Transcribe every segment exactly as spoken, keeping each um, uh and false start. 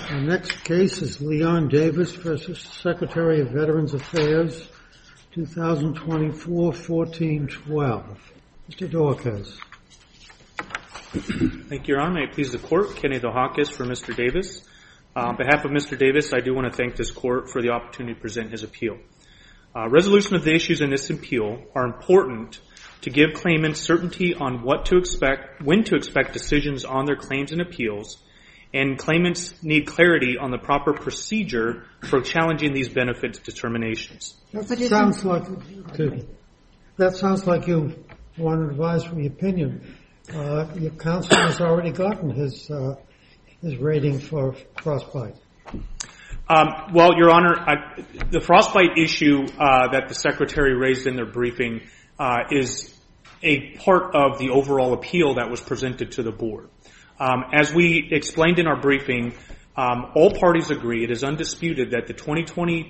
Our next case is Leon Davis versus Secretary of Veterans Affairs, twenty twenty-four, fourteen twelve. Mister Dawkins. Thank you, Your Honor. May it please the Court. Kenny Dawkins for Mister Davis. Uh, on behalf of Mister Davis, I do want to thank this Court for the opportunity to present his appeal. Uh, resolution of the issues in this appeal are important to give claimants certainty on what to expect, when to expect decisions on their claims and appeals, and claimants need clarity on the proper procedure for challenging these benefits determinations. That sounds like that sounds like you want an advisory opinion. Uh, your counsel has already gotten his uh, his rating for frostbite. Um, well, Your Honor, I, the frostbite issue uh, that the Secretary raised in their briefing uh, is a part of the overall appeal that was presented to the Board. Um, as we explained in our briefing, um, all parties agree, it is undisputed that the twenty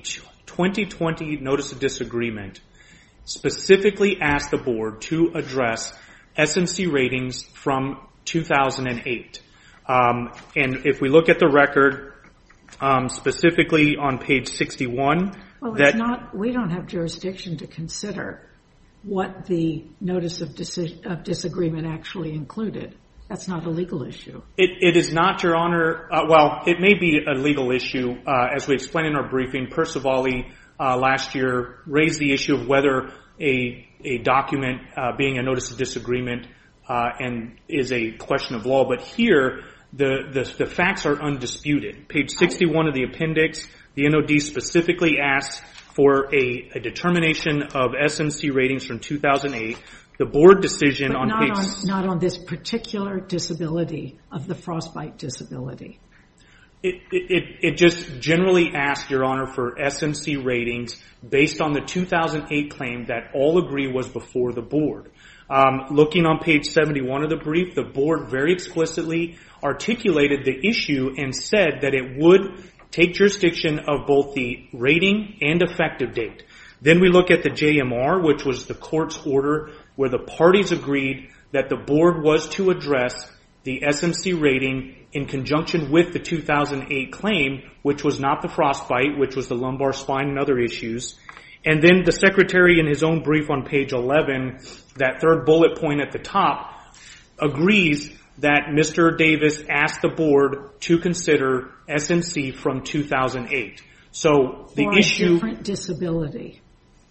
twenty Notice of Disagreement specifically asked the Board to address S M C ratings from two thousand eight. Um, and if we look at the record, um, specifically on page sixty-one, well, that it's not, we don't have jurisdiction to consider what the Notice of, Dis- of Disagreement actually included. That's not a legal issue. It, it is not, Your Honor. Uh, well, it may be a legal issue. Uh, as we explained in our briefing, Percivali uh, last year raised the issue of whether a, a document uh, being a Notice of Disagreement uh, and is a question of law. But here, the, the, the facts are undisputed. Page sixty-one of the appendix, the N O D specifically asks for a, a determination of S M C ratings from two thousand eight. The Board decision but on not page... On, not on this particular disability of the frostbite disability. It, it, it just generally asks, Your Honor, for S M C ratings based on the two thousand eight claim that all agree was before the Board. Um, looking on page seventy-one of the brief, the Board very explicitly articulated the issue and said that it would take jurisdiction of both the rating and effective date. Then we look at the J M R, which was the Court's order where the parties agreed that the Board was to address the S M C rating in conjunction with the two thousand eight claim, which was not the frostbite, which was the lumbar spine and other issues. And then the Secretary in his own brief on page eleven, that third bullet point at the top, agrees that Mister Davis asked the Board to consider S M C from two thousand eight. So the For issue... a different disability.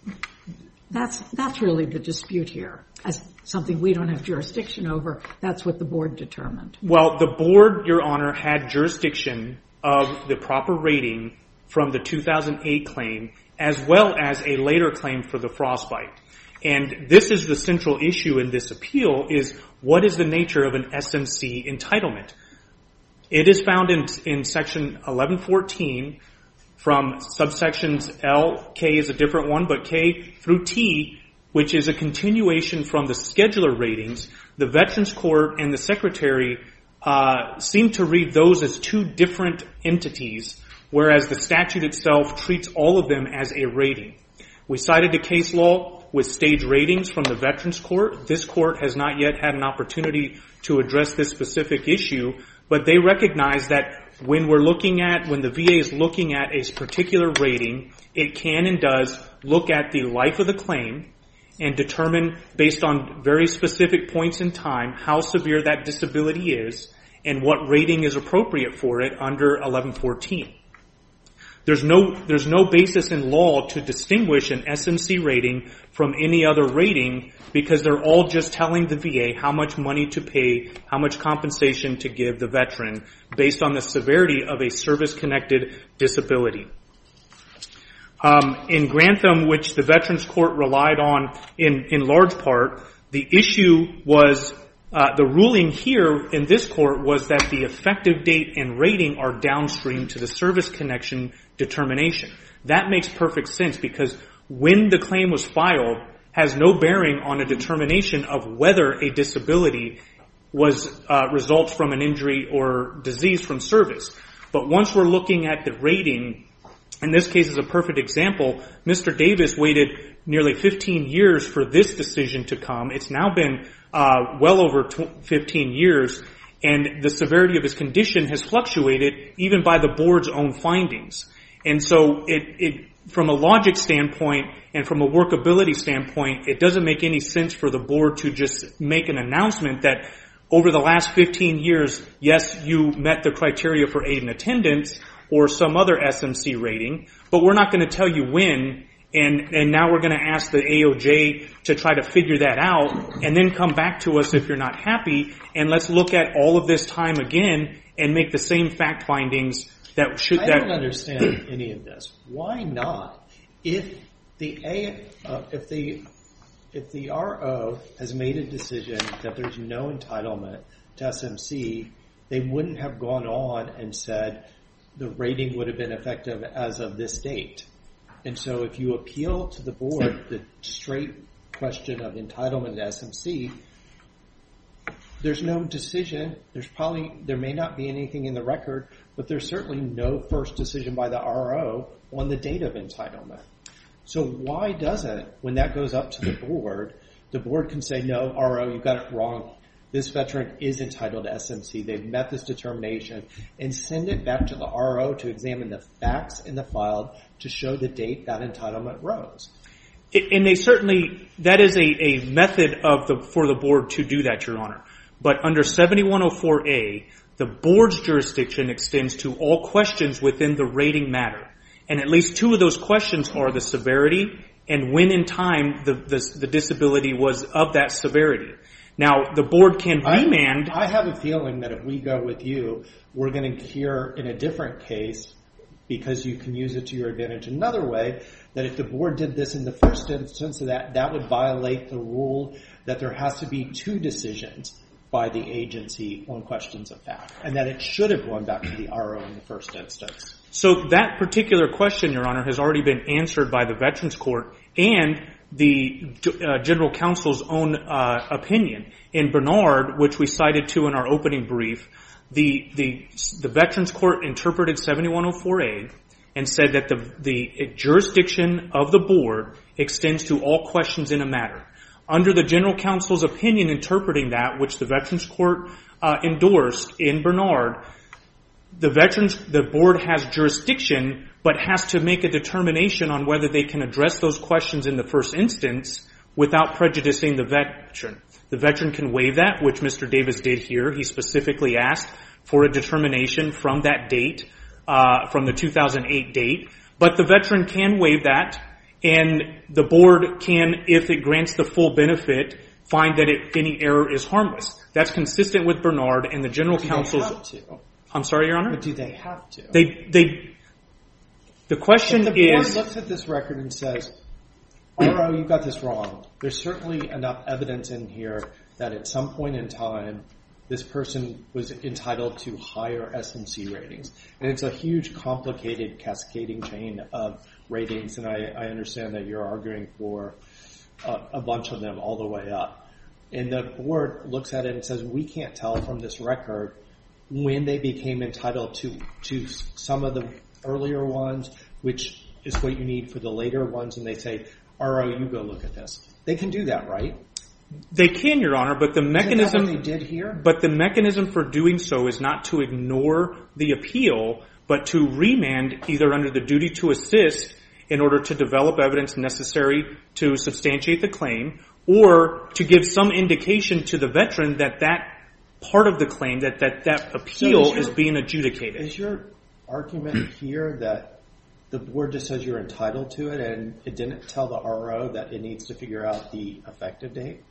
That's, that's really the dispute here. As something we don't have jurisdiction over, that's what the Board determined. Well, the Board, Your Honor, had jurisdiction of the proper rating from the two thousand eight claim as well as a later claim for the frostbite. And this is the central issue in this appeal, is what is the nature of an S M C entitlement? It is found in, in section eleven fourteen from subsections L, K is a different one, but K through T, which is a continuation from the scheduler ratings. The Veterans Court and the Secretary uh, seem to read those as two different entities, whereas the statute itself treats all of them as a rating. We cited a case law with stage ratings from the Veterans Court. This court has not yet had an opportunity to address this specific issue, but they recognize that when we're looking at, when the V A is looking at a particular rating, it can and does look at the life of the claim and determine, based on very specific points in time, how severe that disability is and what rating is appropriate for it under eleven fourteen. There's no, there's no basis in law to distinguish an S M C rating from any other rating because they're all just telling the V A how much money to pay, how much compensation to give the veteran based on the severity of a service-connected disability. Um, in Grantham, which the Veterans Court relied on in, in large part, the issue was Uh, the ruling here in this court was that the effective date and rating are downstream to the service connection determination. That makes perfect sense because when the claim was filed has no bearing on a determination of whether a disability was uh, results from an injury or disease from service. But once we're looking at the rating, in this case is a perfect example, Mister Davis waited nearly fifteen years for this decision to come. It's now been uh, well over fifteen years, And the severity of his condition has fluctuated even by the board's own findings. And so it, it, from a logic standpoint and from a workability standpoint, it doesn't make any sense for the board to just make an announcement that over the last fifteen years, yes, you met the criteria for aid and attendance or some other S M C rating, but we're not going to tell you when, and, and now we're going to ask the A O J to try to figure that out and then come back to us if you're not happy, and let's look at all of this time again and make the same fact findings that should... I that don't understand any of this. Why not? If the A, uh, if the if the R O has made a decision that there's no entitlement to S M C, they wouldn't have gone on and said the rating would have been effective as of this date. And so if you appeal to the board the straight question of entitlement to S M C, there's no decision. There's probably, there may not be anything in the record, but there's certainly no first decision by the R O on the date of entitlement. So why doesn't, when that goes up to the board, the board can say, no, R O, you got it wrong. This veteran is entitled to S M C. They've met this determination, and send it back to the R O to examine the facts in the file to show the date that entitlement rose. And they certainly, that is a, a method of the, for the board to do that, Your Honor. But under seventy-one oh four A, the board's jurisdiction extends to all questions within the rating matter. And at least two of those questions are the severity and when in time the, the, the disability was of that severity. Now, the board can remand... I, I have a feeling that if we go with you, we're going to hear in a different case, because you can use it to your advantage another way, that if the board did this in the first instance, that that would violate the rule that there has to be two decisions by the agency on questions of fact, and that it should have gone back to the R O in the first instance. So that particular question, Your Honor, has already been answered by the Veterans Court and the uh, General Counsel's own uh, opinion. In Bernard, which we cited to in our opening brief, the the the Veterans Court interpreted seventy-one oh four A and said that the the jurisdiction of the board extends to all questions in a matter. Under the General Counsel's opinion interpreting that, which the Veterans Court uh, endorsed in Bernard, the veterans, the board has jurisdiction, but has to make a determination on whether they can address those questions in the first instance without prejudicing the veteran. The veteran can waive that, which Mister Davis did here. He specifically asked for a determination from that date, uh, from the two thousand eight date. But the veteran can waive that, and the board can, if it grants the full benefit, find that it, any error is harmless. That's consistent with Bernard and the General Counsel's... They have to. I'm sorry, Your Honor? But do they have to? They, they, the question is... If the board looks at this record and says, R O, you got this wrong, there's certainly enough evidence in here that at some point in time, this person was entitled to higher S M C ratings. And it's a huge, complicated, cascading chain of ratings, and I, I understand that you're arguing for a, a bunch of them all the way up. And the board looks at it and says, we can't tell from this record when they became entitled to to some of the earlier ones, which is what you need for the later ones, and they say, R O, you go look at this. They can do that, right? They can, Your Honor, but the mechanism... Isn't that what they did here? But the mechanism for doing so is not to ignore the appeal, but to remand either under the duty to assist in order to develop evidence necessary to substantiate the claim, or to give some indication to the veteran that that part of the claim, that that, that appeal so is, your, is being adjudicated. Is your argument here that the board just says you're entitled to it and it didn't tell the R O that it needs to figure out the effective date?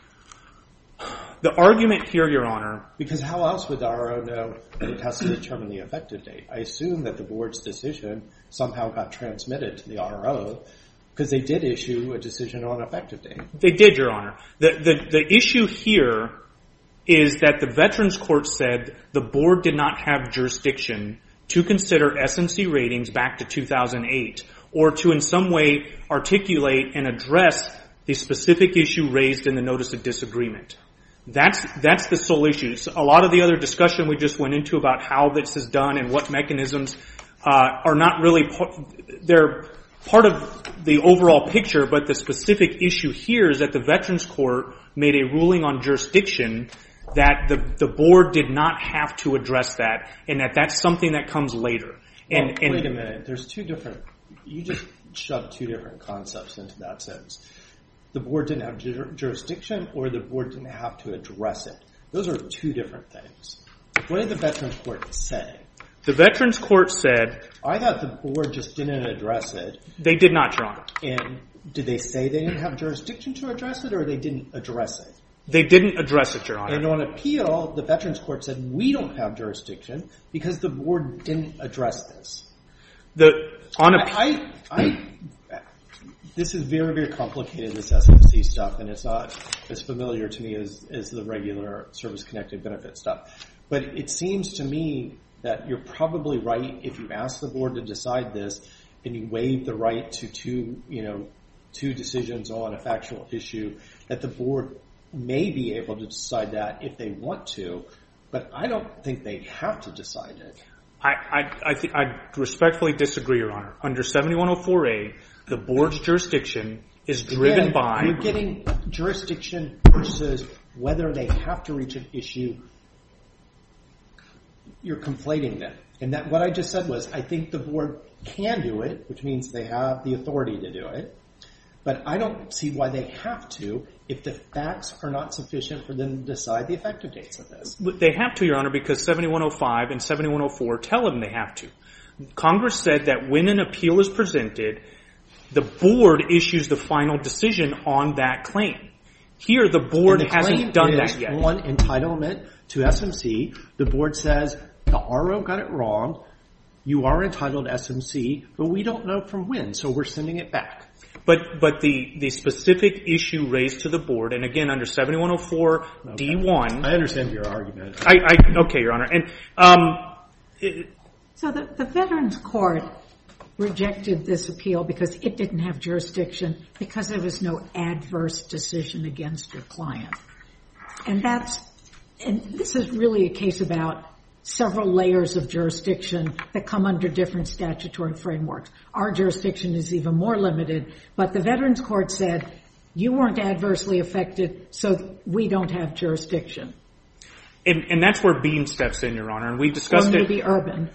The argument here, Your Honor... Because how else would the R O know that it has to determine the effective date? I assume that the board's decision somehow got transmitted to the R O because they did issue a decision on effective date. They did, Your Honor. The, the, the issue here is that the Veterans Court said the board did not have jurisdiction to consider S M C ratings back to two thousand eight, or to in some way articulate and address the specific issue raised in the notice of disagreement. That's, that's the sole issue. So a lot of the other discussion we just went into about how this is done and what mechanisms uh, are not really, they're part of the overall picture, but the specific issue here is that the Veterans Court made a ruling on jurisdiction that the, the board did not have to address that, and that that's something that comes later. And, well, and wait a minute. There's two different, you just shoved two different concepts into that sentence. The board didn't have jur- jurisdiction or the board didn't have to address it. Those are two different things. What did the Veterans Court say? The Veterans Court said... I thought the board just didn't address it. They did not, Your Honor. And did they say they didn't have jurisdiction to address it or they didn't address it? They didn't address it, Your Honor. And on appeal, the Veterans Court said we don't have jurisdiction because the board didn't address this. The on a, I, I, I, this is very, very complicated, this S M C stuff, and it's not as familiar to me as, as the regular service-connected benefit stuff. But it seems to me that you're probably right if you ask the board to decide this and you waive the right to two, you know, two decisions on a factual issue, that the board may be able to decide that if they want to, but I don't think they have to decide it. I, I, I, th- I respectfully disagree, Your Honor. Under seventy-one oh four A, the board's jurisdiction is driven Again, by... You're getting jurisdiction versus whether they have to reach an issue. You're conflating them. And that what I just said was I think the board can do it, which means they have the authority to do it. But I don't see why they have to if the facts are not sufficient for them to decide the effective dates of this. They have to, Your Honor, because seventy-one oh five and seventy-one oh four tell them they have to. Congress said that when an appeal is presented, the board issues the final decision on that claim. Here, the board and the hasn't done is that yet. On entitlement to S M C, the board says the R O got it wrong. You are entitled to S M C, but we don't know from when, so we're sending it back. But but the, the specific issue raised to the board, and again under seventy-one oh four D one, I understand your argument. I, I okay, Your Honor, and um, it, so the, the Veterans Court rejected this appeal because it didn't have jurisdiction because there was no adverse decision against your client, and that's and this is really a case about several layers of jurisdiction that come under different statutory frameworks. Our jurisdiction is even more limited, but the Veterans Court said you weren't adversely affected, so we don't have jurisdiction. and, and that's where Bean steps in, Your Honor, and we discussed or it. maybe Urban.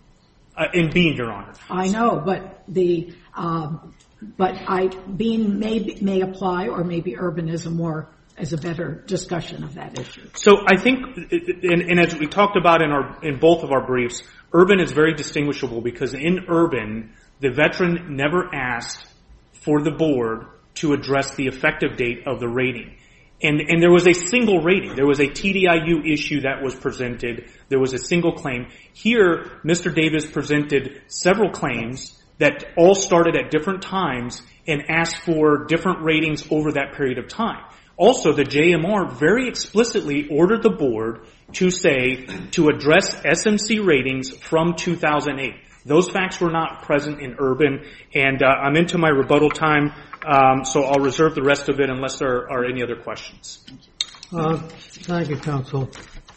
Uh, in Bean, Your Honor. I know, but the um, but I Bean may may apply, or maybe Urban is a more as a better discussion of that issue. So I think, and, and as we talked about in our in both of our briefs, Urban is very distinguishable because in Urban, the veteran never asked for the board to address the effective date of the rating. And, and there was a single rating. There was a T D I U issue that was presented. There was a single claim. Here, Mister Davis presented several claims that all started at different times and asked for different ratings over that period of time. Also, the J M R very explicitly ordered the board to say, to address S M C ratings from two thousand eight. Those facts were not present in Urban, and uh, I'm into my rebuttal time, um, so I'll reserve the rest of it unless there are any other questions. Uh, thank you, counsel.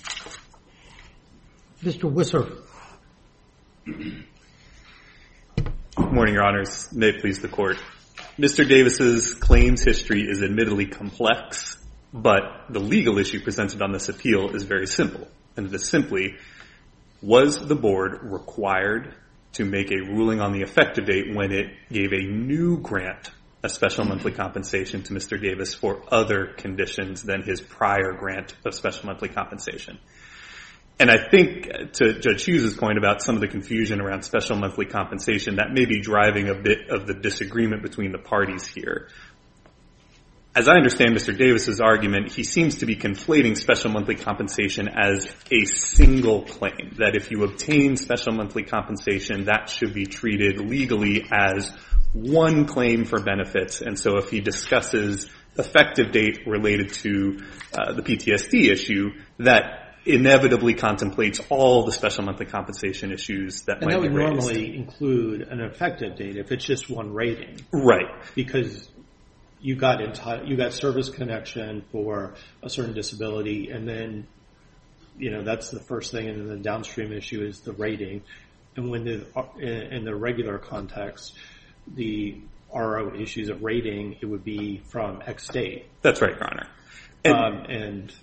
Mister Wisser. Good morning, Your Honors. May it please the Court. Mister Davis's claims history is admittedly complex, but the legal issue presented on this appeal is very simple. And it is simply, was the board required to make a ruling on the effective date when it gave a new grant of special monthly compensation to Mister Davis for other conditions than his prior grant of special monthly compensation? And I think, to Judge Hughes' point about some of the confusion around special monthly compensation, that may be driving a bit of the disagreement between the parties here. As I understand Mister Davis's argument, he seems to be conflating special monthly compensation as a single claim, that if you obtain special monthly compensation, that should be treated legally as one claim for benefits. And so if he discusses effective date related to uh, the P T S D issue, that inevitably contemplates all the special monthly compensation issues that and might that be would raised. normally include an effective date if it's just one rating. Right. Because you got enti- you got service connection for a certain disability, and then, you know, that's the first thing, and then the downstream issue is the rating. And when the, in the regular context, the R O issues of rating, it would be from X date. That's right, Your Honor. And, um, and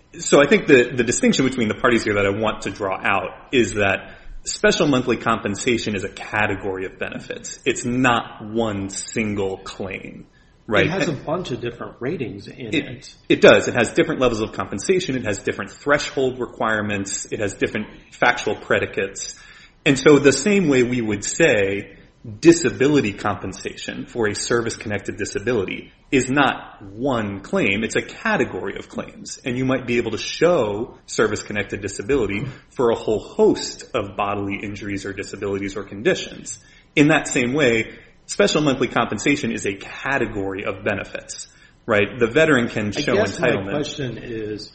So I think the, the distinction between the parties here that I want to draw out is that special monthly compensation is a category of benefits. It's not one single claim, right? It has a bunch of different ratings in it. It, it does. It has different levels of compensation. It has different threshold requirements. It has different factual predicates. And so the same way we would say disability compensation for a service-connected disability is not one claim. It's a category of claims. And you might be able to show service-connected disability for a whole host of bodily injuries or disabilities or conditions. In that same way, special monthly compensation is a category of benefits, right? The veteran can show I guess entitlement. My question is,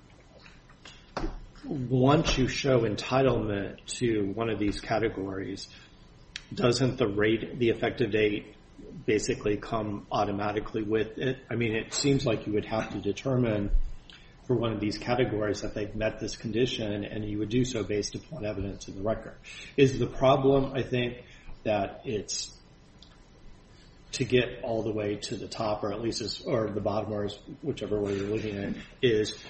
once you show entitlement to one of these categories, doesn't the rate, the effective date basically come automatically with it? I mean, it seems like you would have to determine for one of these categories that they've met this condition, and you would do so based upon evidence in the record. Is the problem, I think, that it's to get all the way to the top, or at least, as, or the bottom, or whichever way you're looking at it, is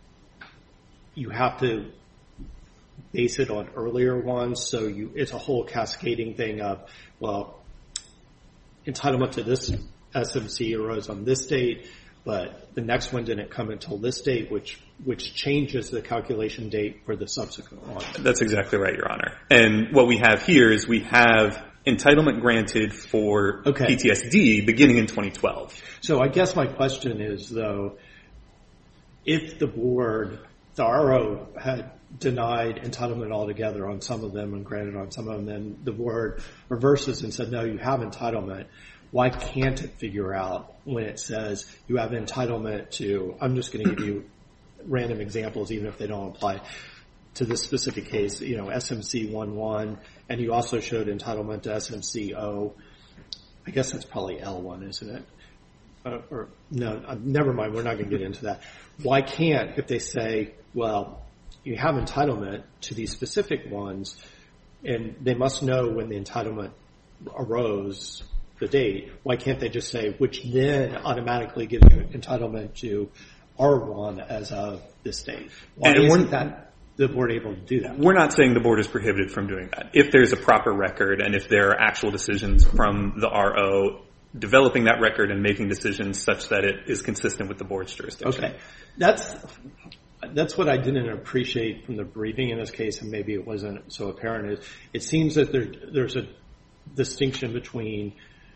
you have to base it on earlier ones, so you it's a whole cascading thing of, well, entitlement to this S M C arose on this date, but the next one didn't come until this date, which which changes the calculation date for the subsequent one. That's exactly right, Your Honor. And what we have here is we have entitlement granted for okay. P T S D beginning in twenty twelve. So I guess my question is, though, if the board, the R O had denied entitlement altogether on some of them and granted on some of them, then the board reverses and said, no, you have entitlement. Why can't it figure out when it says you have entitlement to, I'm just going to give you random examples, even if they don't apply to this specific case, you know, S M C one one, and you also showed entitlement to S M C O. I guess that's probably L one, isn't it? Uh, or no, uh, never mind. We're not going to get into that. Why can't, if they say, well, you have entitlement to these specific ones, and they must know when the entitlement arose, the date, why can't they just say, which then automatically gives you entitlement to R one as of this date? Why and isn't that the board able to do that? We're not saying the board is prohibited from doing that. If there's a proper record and if there are actual decisions from the R O developing that record and making decisions such that it is consistent with the board's jurisdiction. Okay. That's that's what I didn't appreciate from the briefing in this case, and maybe it wasn't so apparent. Is it seems that there, there's a distinction between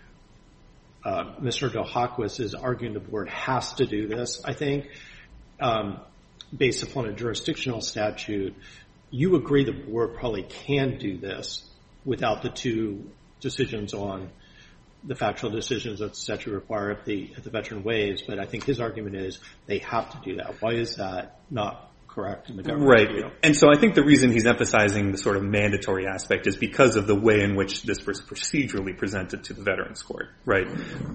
uh, Mister Dohakis is arguing the board has to do this, I think, um, based upon a jurisdictional statute. You agree the board probably can do this without the two decisions on the factual decisions that the statute require if the, if the veteran waives, but I think his argument is they have to do that. Why is that not correct in the government? Right. View? And so I think the reason he's emphasizing the sort of mandatory aspect is because of the way in which this was procedurally presented to the Veterans Court, right?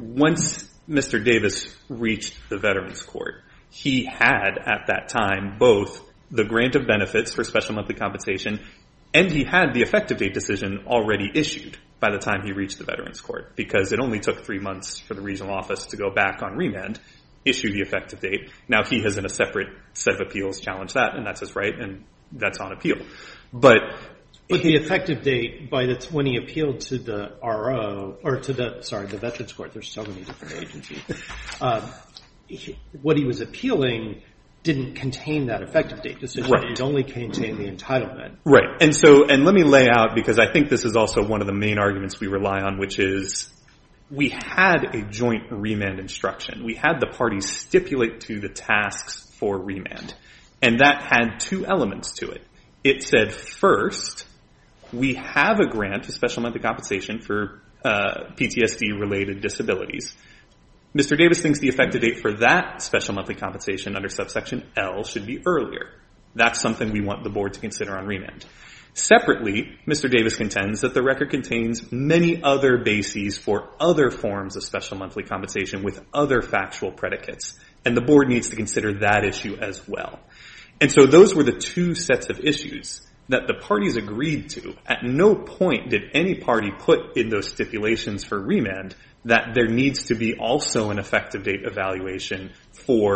Once Mister Davis reached the Veterans Court, he had at that time both the grant of benefits for special monthly compensation and he had the effective date decision already issued by the time he reached the Veterans Court, because it only took three months for the regional office to go back on remand, issue the effective date. Now he has in a separate set of appeals challenged that, and that's his right, and that's on appeal. But But the effective date, by the when he appealed to the R O, or to the, sorry, the Veterans Court, there's so many different agencies, um, he, what he was appealing didn't contain that effective date decision. Right. It only contained the entitlement. Right. And so, and let me lay out, because I think this is also one of the main arguments we rely on, which is we had a joint remand instruction. We had the parties stipulate to the tasks for remand. And that had two elements to it. It said, first, we have a grant of special monthly compensation for uh, P T S D-related disabilities. Mister Davis thinks the effective date for that special monthly compensation under subsection L should be earlier. That's something we want the board to consider on remand. Separately, Mister Davis contends that the record contains many other bases for other forms of special monthly compensation with other factual predicates, and the board needs to consider that issue as well. And so those were the two sets of issues that the parties agreed to. At no point did any party put in those stipulations for remand that there needs to be also an effective date evaluation for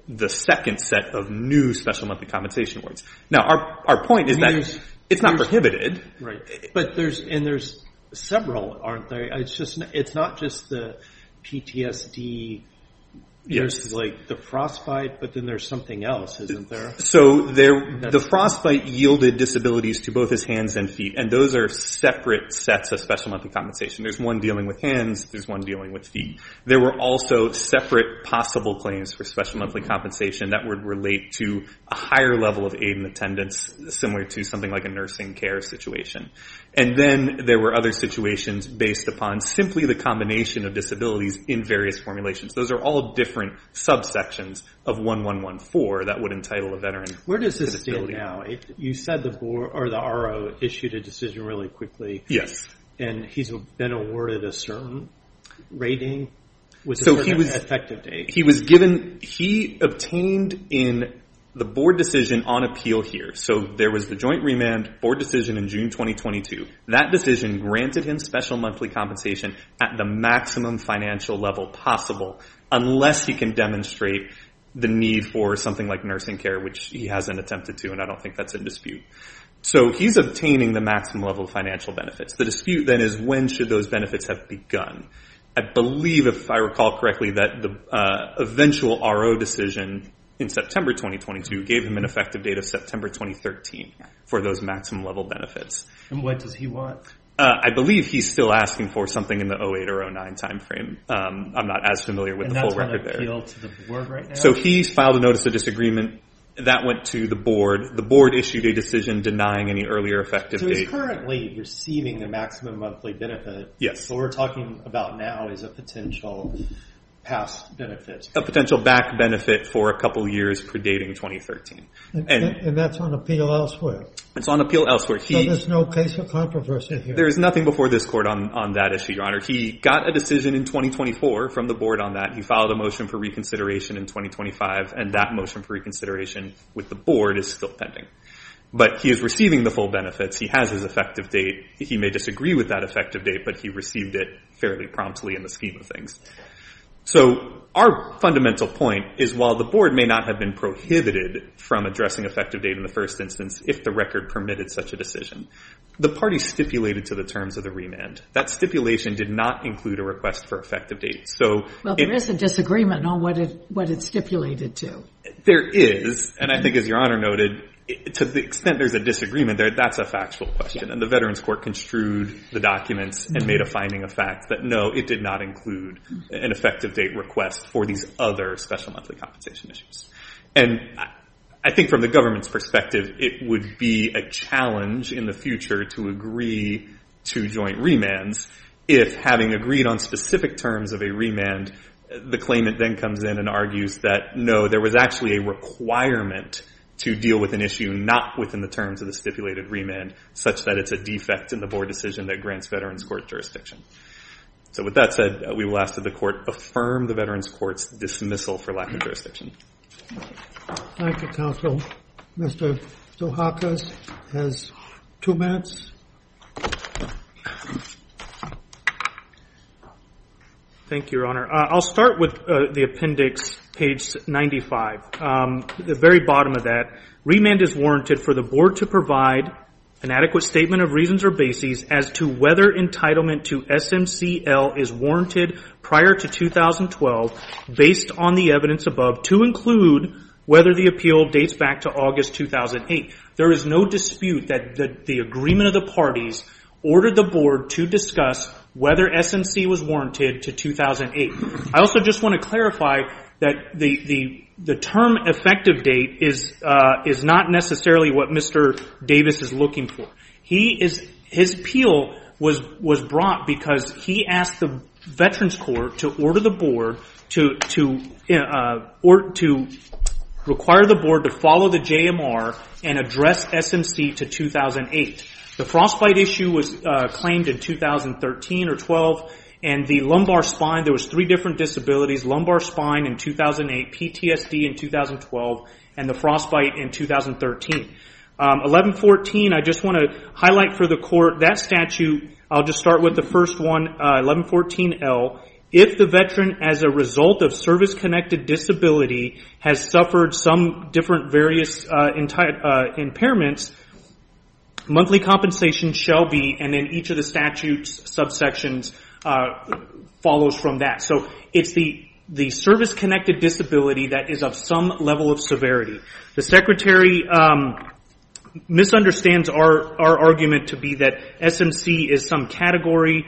the second set of new special monthly compensation awards. Now, our our point is I mean, that there's, it's not there's, prohibited. Right. But there's, and there's several, aren't there? It's just, it's not just the P T S D. There's Yes. like the frostbite, but then there's something else, isn't there? So there, the frostbite yielded disabilities to both his hands and feet, and those are separate sets of special monthly compensation. There's one dealing with hands, there's one dealing with feet. There were also separate possible claims for special monthly compensation that would relate to a higher level of aid and attendance, similar to something like a nursing care situation. And then there were other situations based upon simply the combination of disabilities in various formulations. Those are all different subsections of one one one four that would entitle a veteran. Where does this to stand disability. now? It, you said the board or the R O issued a decision really quickly. Yes. And he's been awarded a certain rating with a So certain he was- effective date. He was given, he obtained in the board decision on appeal here. So there was the joint remand board decision in June twenty twenty-two. That decision granted him special monthly compensation at the maximum financial level possible, unless he can demonstrate the need for something like nursing care, which he hasn't attempted to, and I don't think that's in dispute. So he's obtaining the maximum level of financial benefits. The dispute then is, when should those benefits have begun? I believe, if I recall correctly, that the uh, eventual R O decision in September twenty twenty-two gave him an effective date of September twenty thirteen for those maximum level benefits. And what does he want? Uh, I believe he's still asking for something in the oh eight or oh nine timeframe. Um, I'm not as familiar with And the that's full on record there. appeal to the board right now? So he's filed a notice of disagreement. That went to the board. The board issued a decision denying any earlier effective So he's date. currently receiving the maximum monthly benefit. Yes. What we're talking about now is a potential past benefit. A potential back benefit for a couple years predating twenty thirteen. And, And and that's on appeal elsewhere. it's on appeal elsewhere. So He, there's no case of controversy here. there is nothing before this court on, on that issue, Your Honor. He got a decision in twenty twenty-four from the board on that. He filed a motion for reconsideration in twenty twenty-five, and that motion for reconsideration with the board is still pending. But he is receiving the full benefits. He has his effective date. He may disagree with that effective date, but he received it fairly promptly in the scheme of things. So our fundamental point is, while the board may not have been prohibited from addressing effective date in the first instance if the record permitted such a decision, the parties stipulated to the terms of the remand. That stipulation did not include a request for effective date. So Well, there it, is a disagreement on what it what it stipulated to. there is, and I think as Your Honor noted, it, to the extent there's a disagreement there, that's a factual question. Yeah. And the Veterans Court construed the documents and made a finding of fact that no, it did not include an effective date request for these other special monthly compensation issues. And I, I think from the government's perspective, it would be a challenge in the future to agree to joint remands if, having agreed on specific terms of a remand, the claimant then comes in and argues that no, there was actually a requirement to deal with an issue not within the terms of the stipulated remand, such that it's a defect in the board decision that grants Veterans Court jurisdiction. So with that said, uh, we will ask that the court affirm the Veterans Court's dismissal for lack of jurisdiction. Thank you, counsel. Mister Zohakas has two minutes. Thank you, Your Honor. Uh, I'll start with uh, the appendix, page ninety-five. Um, the very bottom of that, remand is warranted for the board to provide an adequate statement of reasons or bases as to whether entitlement to S M C L is warranted prior to two thousand twelve, based on the evidence above, to include whether the appeal dates back to August two thousand eight. There is no dispute that the, the agreement of the parties ordered the board to discuss whether S M C was warranted to two thousand eight. I also just want to clarify that the the the term effective date is uh, is not necessarily what Mister Davis is looking for. He is his appeal was was brought because he asked the Veterans Court to order the board to to uh, or to require the board to follow the J M R and address S M C to two thousand eight. The frostbite issue was uh, claimed in two thousand thirteen or twelve, and the lumbar spine, there was three different disabilities, lumbar spine in two thousand eight, P T S D in two thousand twelve, and the frostbite in two thousand thirteen. Um, eleven fourteen, I just want to highlight for the court, that statute, I'll just start with the first one, uh, eleven fourteen L, if the veteran, as a result of service-connected disability, has suffered some different various uh, enti- uh, impairments, monthly compensation shall be, and then each of the statutes subsections uh, follows from that. So it's the the service-connected disability that is of some level of severity. The Secretary um, misunderstands our our argument to be that S M C is some category.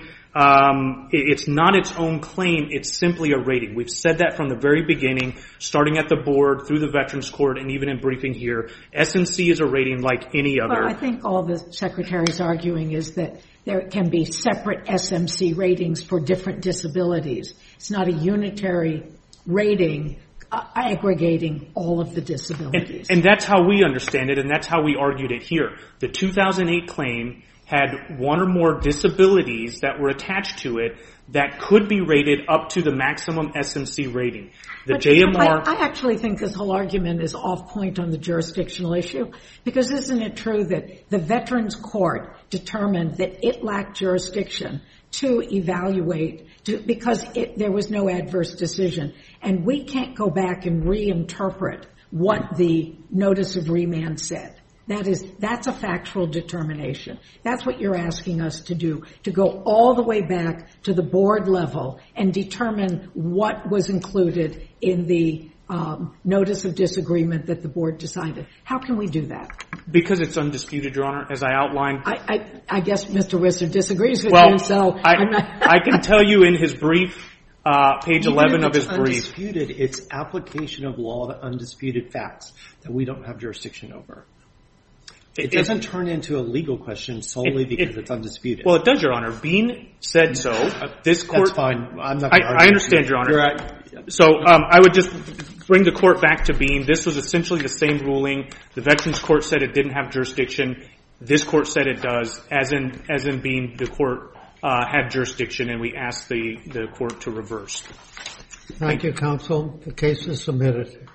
Um, it, it's not its own claim. It's simply a rating. We've said that from the very beginning, starting at the board, through the Veterans Court, and even in briefing here. S M C is a rating like any other. Well, I think all the Secretary's arguing is that there can be separate S M C ratings for different disabilities. It's not a unitary rating uh, aggregating all of the disabilities. And, and that's how we understand it, and that's how we argued it here. The two thousand eight claim had one or more disabilities that were attached to it that could be rated up to the maximum S M C rating. The but J M R... I, I actually think this whole argument is off point on the jurisdictional issue, because isn't it true that the Veterans Court determined that it lacked jurisdiction to evaluate, to, because it, there was no adverse decision, and we can't go back and reinterpret what the notice of remand said. That is, that's a factual determination. That's what you're asking us to do, to go all the way back to the board level and determine what was included in the um, notice of disagreement that the board decided. How can we do that? Because it's undisputed, Your Honor, as I outlined. I, I, I guess Mister Wisser disagrees with well, you, so I, I'm not I can tell you in his brief, uh, page Even eleven if of his it's brief. Undisputed, it's application of law to undisputed facts that we don't have jurisdiction over. It, it doesn't turn into a legal question solely it, because it, it's undisputed. Well, it does, Your Honor. Bean said so. Uh, this court. That's fine. I'm not. I, I understand, Your Honor. You're right. So um, I would just bring the court back to Bean. This was essentially the same ruling. The Veterans Court said it didn't have jurisdiction. This court said it does. As in, as in Bean, the court uh, had jurisdiction, and we asked the the court to reverse. Thank you, counsel. The case is submitted.